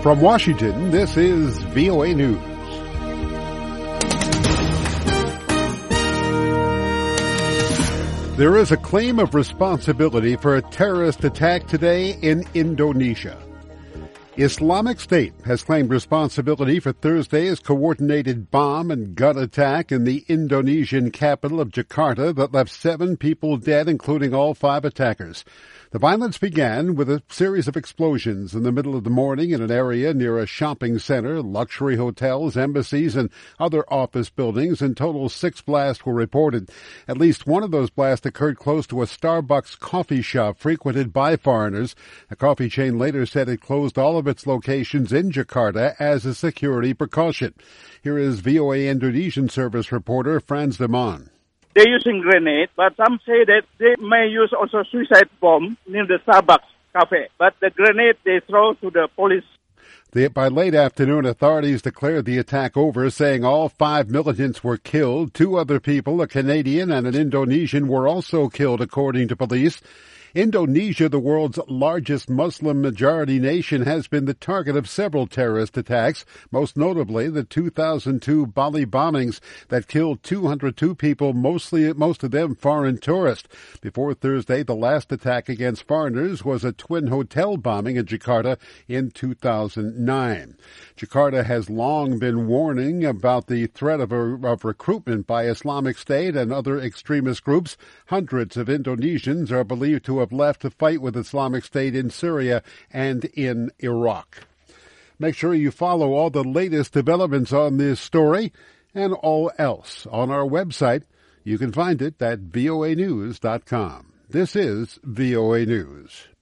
From Washington, this is VOA News. There is a claim of responsibility for a terrorist attack today in Indonesia. Islamic State has claimed responsibility for Thursday's coordinated bomb and gun attack in the Indonesian capital of Jakarta that left 7 people dead, including all 5 attackers. The violence began with a series of explosions in the middle of the morning in an area near a shopping center, luxury hotels, embassies, and other office buildings. In total, 6 blasts were reported. At least one of those blasts occurred close to a Starbucks coffee shop frequented by foreigners. A coffee chain later said it closed all of its locations in Jakarta as a security precaution. Here is VOA Indonesian service reporter Franz de Man. They're using grenade, but some say that they may use also suicide bomb near the Starbucks cafe. But the grenade they throw to the police. By late afternoon, authorities declared the attack over, saying all 5 militants were killed. 2 other people, a Canadian and an Indonesian, were also killed, according to police. Indonesia, the world's largest Muslim-majority nation, has been the target of several terrorist attacks, most notably the 2002 Bali bombings that killed 202 people, most of them foreign tourists. Before Thursday, the last attack against foreigners was a twin hotel bombing in Jakarta in 2009. Jakarta has long been warning about the threat of recruitment by Islamic State and other extremist groups. Hundreds of Indonesians are believed to have left to fight with Islamic State in Syria and in Iraq. Make sure you follow all the latest developments on this story and all else on our website. You can find it at voanews.com. This is VOA News.